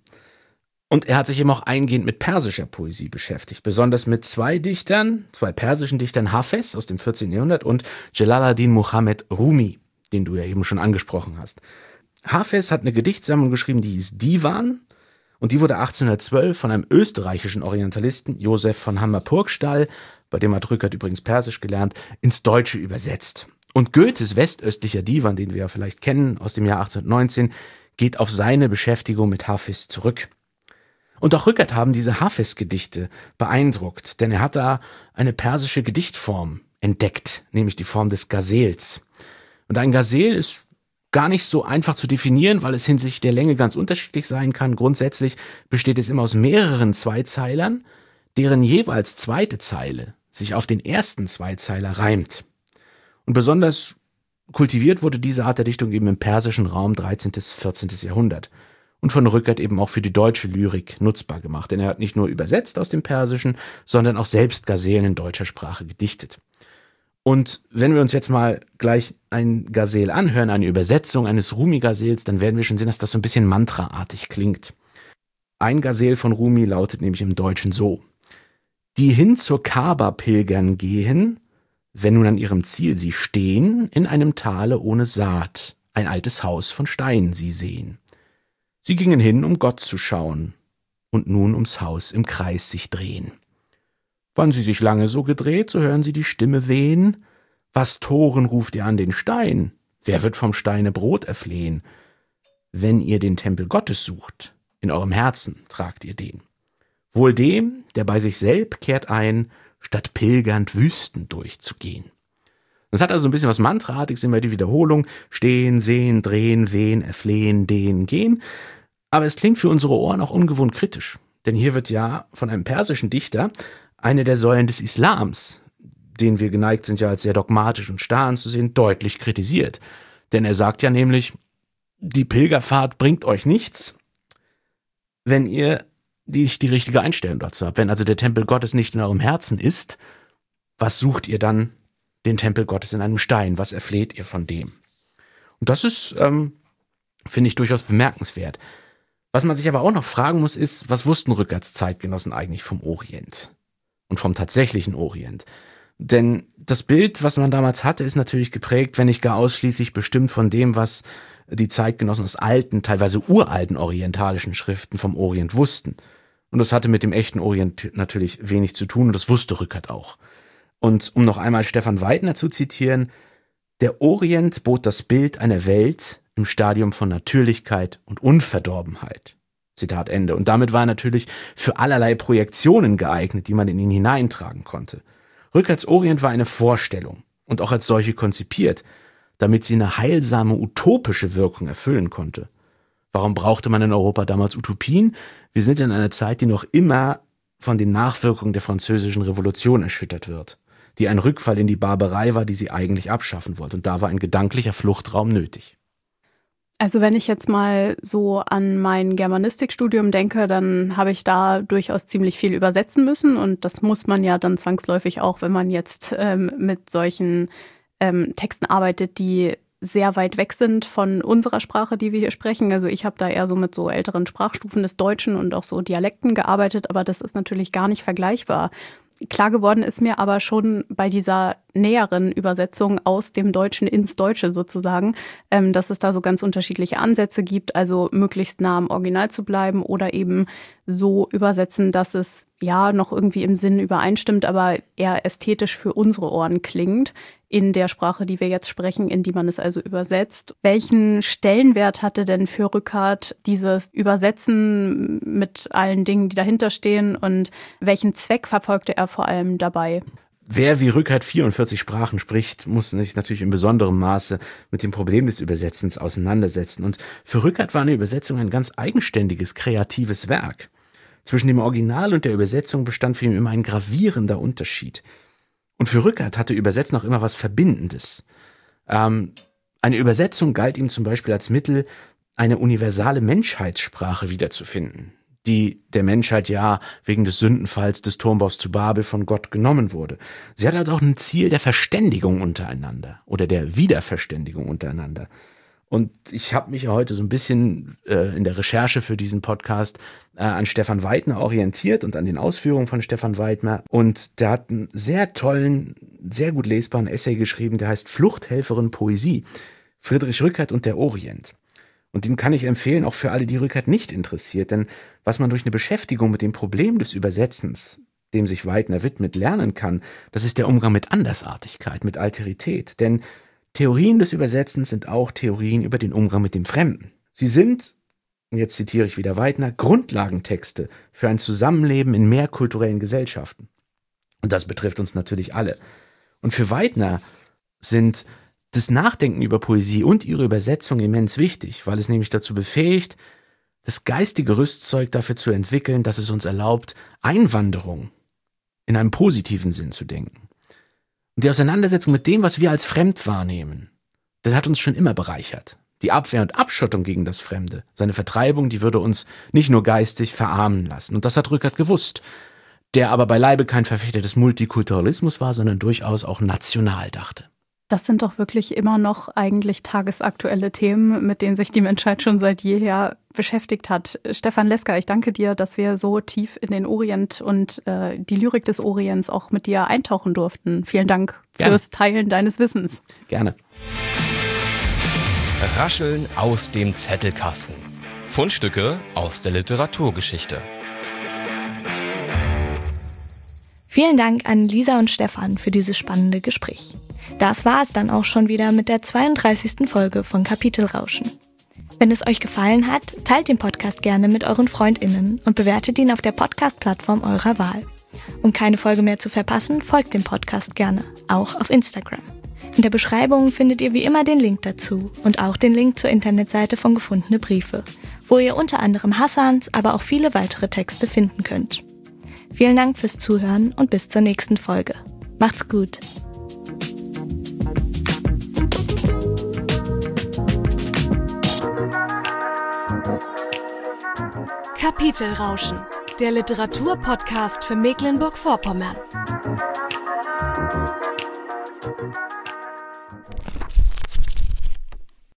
Und er hat sich eben auch eingehend mit persischer Poesie beschäftigt, besonders mit zwei persischen Dichtern, Hafez aus dem 14. Jahrhundert und Jalaluddin Muhammad Rumi, den du ja eben schon angesprochen hast. Hafez hat eine Gedichtsammlung geschrieben, die hieß Divan, und die wurde 1812 von einem österreichischen Orientalisten, Josef von Hammer-Purgstall, bei dem hat Rückert übrigens Persisch gelernt, ins Deutsche übersetzt. Und Goethes westöstlicher Divan, den wir ja vielleicht kennen, aus dem Jahr 1819, geht auf seine Beschäftigung mit Hafez zurück. Und auch Rückert haben diese Hafez-Gedichte beeindruckt, denn er hat da eine persische Gedichtform entdeckt, nämlich die Form des Gazels. Und ein Gazel ist gar nicht so einfach zu definieren, weil es hinsichtlich der Länge ganz unterschiedlich sein kann. Grundsätzlich besteht es immer aus mehreren Zweizeilern, deren jeweils zweite Zeile sich auf den ersten Zweizeiler reimt. Und besonders kultiviert wurde diese Art der Dichtung eben im persischen Raum 13. bis 14. Jahrhundert. Und von Rückert eben auch für die deutsche Lyrik nutzbar gemacht. Denn er hat nicht nur übersetzt aus dem Persischen, sondern auch selbst Gazellen in deutscher Sprache gedichtet. Und wenn wir uns jetzt mal gleich ein Gazel anhören, eine Übersetzung eines Rumi-Gazels, dann werden wir schon sehen, dass das so ein bisschen mantraartig klingt. Ein Gazel von Rumi lautet nämlich im Deutschen so: Die hin zur Kaaba pilgern gehen, wenn nun an ihrem Ziel sie stehen, in einem Tale ohne Saat, ein altes Haus von Stein sie sehen. Sie gingen hin, um Gott zu schauen, und nun ums Haus im Kreis sich drehen. Wann sie sich lange so gedreht, so hören sie die Stimme wehen: Was Toren ruft ihr an den Stein? Wer wird vom Steine Brot erflehen? Wenn ihr den Tempel Gottes sucht, in eurem Herzen tragt ihr den. Wohl dem, der bei sich selb kehrt ein, statt pilgernd Wüsten durchzugehen. Das hat also so ein bisschen was Mantraartiges, immer die Wiederholung. Stehen, sehen, drehen, wehen, erflehen, dehnen, gehen. Aber es klingt für unsere Ohren auch ungewohnt kritisch. Denn hier wird ja von einem persischen Dichter eine der Säulen des Islams, den wir geneigt sind ja als sehr dogmatisch und starr anzusehen, deutlich kritisiert. Denn er sagt ja nämlich, die Pilgerfahrt bringt euch nichts, wenn ihr nicht die richtige Einstellung dazu habt. Wenn also der Tempel Gottes nicht in eurem Herzen ist, was sucht ihr dann den Tempel Gottes in einem Stein? Was erfleht ihr von dem? Und das ist, finde ich, durchaus bemerkenswert. Was man sich aber auch noch fragen muss, ist, was wussten Rückerts Zeitgenossen eigentlich vom Orient und vom tatsächlichen Orient? Denn das Bild, was man damals hatte, ist natürlich geprägt, wenn nicht gar ausschließlich bestimmt von dem, was die Zeitgenossen aus alten, teilweise uralten orientalischen Schriften vom Orient wussten. Und das hatte mit dem echten Orient natürlich wenig zu tun und das wusste Rückert auch. Und um noch einmal Stefan Weidner zu zitieren, der Orient bot das Bild einer Welt im Stadium von Natürlichkeit und Unverdorbenheit. Zitat Ende. Und damit war er natürlich für allerlei Projektionen geeignet, die man in ihn hineintragen konnte. Rückerts Orient war eine Vorstellung und auch als solche konzipiert, damit sie eine heilsame, utopische Wirkung erfüllen konnte. Warum brauchte man in Europa damals Utopien? Wir sind in einer Zeit, die noch immer von den Nachwirkungen der Französischen Revolution erschüttert wird, die ein Rückfall in die Barbarei war, die sie eigentlich abschaffen wollte. Und da war ein gedanklicher Fluchtraum nötig. Also wenn ich jetzt mal so an mein Germanistikstudium denke, dann habe ich da durchaus ziemlich viel übersetzen müssen und das muss man ja dann zwangsläufig auch, wenn man jetzt mit solchen Texten arbeitet, die sehr weit weg sind von unserer Sprache, die wir hier sprechen. Also ich habe da eher so mit so älteren Sprachstufen des Deutschen und auch so Dialekten gearbeitet, aber das ist natürlich gar nicht vergleichbar. Klar geworden ist mir aber schon bei dieser näheren Übersetzung aus dem Deutschen ins Deutsche sozusagen, dass es da so ganz unterschiedliche Ansätze gibt, also möglichst nah am Original zu bleiben oder eben so übersetzen, dass es ja noch irgendwie im Sinn übereinstimmt, aber eher ästhetisch für unsere Ohren klingt in der Sprache, die wir jetzt sprechen, in die man es also übersetzt. Welchen Stellenwert hatte denn für Rückert dieses Übersetzen mit allen Dingen, die dahinter stehen und welchen Zweck verfolgte er vor allem dabei? Wer wie Rückert 44 Sprachen spricht, muss sich natürlich in besonderem Maße mit dem Problem des Übersetzens auseinandersetzen. Und für Rückert war eine Übersetzung ein ganz eigenständiges, kreatives Werk. Zwischen dem Original und der Übersetzung bestand für ihn immer ein gravierender Unterschied. Und für Rückert hatte Übersetzen auch immer was Verbindendes. Eine Übersetzung galt ihm zum Beispiel als Mittel, eine universale Menschheitssprache wiederzufinden, die der Menschheit ja wegen des Sündenfalls des Turmbaus zu Babel von Gott genommen wurde. Sie hat halt auch ein Ziel der Verständigung untereinander oder der Wiederverständigung untereinander. Und ich habe mich ja heute so ein bisschen in der Recherche für diesen Podcast an Stefan Weidner orientiert und an den Ausführungen von Stefan Weidner. Und der hat einen sehr tollen, sehr gut lesbaren Essay geschrieben, der heißt Fluchthelferin Poesie, Friedrich Rückert und der Orient. Und den kann ich empfehlen, auch für alle, die Rückert nicht interessiert. Denn was man durch eine Beschäftigung mit dem Problem des Übersetzens, dem sich Weidner widmet, lernen kann, das ist der Umgang mit Andersartigkeit, mit Alterität. Denn Theorien des Übersetzens sind auch Theorien über den Umgang mit dem Fremden. Sie sind, jetzt zitiere ich wieder Weidner, Grundlagentexte für ein Zusammenleben in mehrkulturellen Gesellschaften. Und das betrifft uns natürlich alle. Und für Weidner sind das Nachdenken über Poesie und ihre Übersetzung immens wichtig, weil es nämlich dazu befähigt, das geistige Rüstzeug dafür zu entwickeln, dass es uns erlaubt, Einwanderung in einem positiven Sinn zu denken. Und die Auseinandersetzung mit dem, was wir als fremd wahrnehmen, das hat uns schon immer bereichert. Die Abwehr und Abschottung gegen das Fremde, seine Vertreibung, die würde uns nicht nur geistig verarmen lassen. Und das hat Rückert gewusst, der aber beileibe kein Verfechter des Multikulturalismus war, sondern durchaus auch national dachte. Das sind doch wirklich immer noch eigentlich tagesaktuelle Themen, mit denen sich die Menschheit schon seit jeher beschäftigt hat. Stefan Leska, ich danke dir, dass wir so tief in den Orient und die Lyrik des Orients auch mit dir eintauchen durften. Vielen Dank fürs Teilen deines Wissens. Gerne. Rascheln aus dem Zettelkasten. Fundstücke aus der Literaturgeschichte. Vielen Dank an Lisa und Stefan für dieses spannende Gespräch. Das war es dann auch schon wieder mit der 32. Folge von Kapitelrauschen. Wenn es euch gefallen hat, teilt den Podcast gerne mit euren FreundInnen und bewertet ihn auf der Podcast-Plattform eurer Wahl. Um keine Folge mehr zu verpassen, folgt dem Podcast gerne, auch auf Instagram. In der Beschreibung findet ihr wie immer den Link dazu und auch den Link zur Internetseite von Gefundene Briefe, wo ihr unter anderem Hassans, aber auch viele weitere Texte finden könnt. Vielen Dank fürs Zuhören und bis zur nächsten Folge. Macht's gut! Kapitelrauschen, der Literaturpodcast für Mecklenburg-Vorpommern.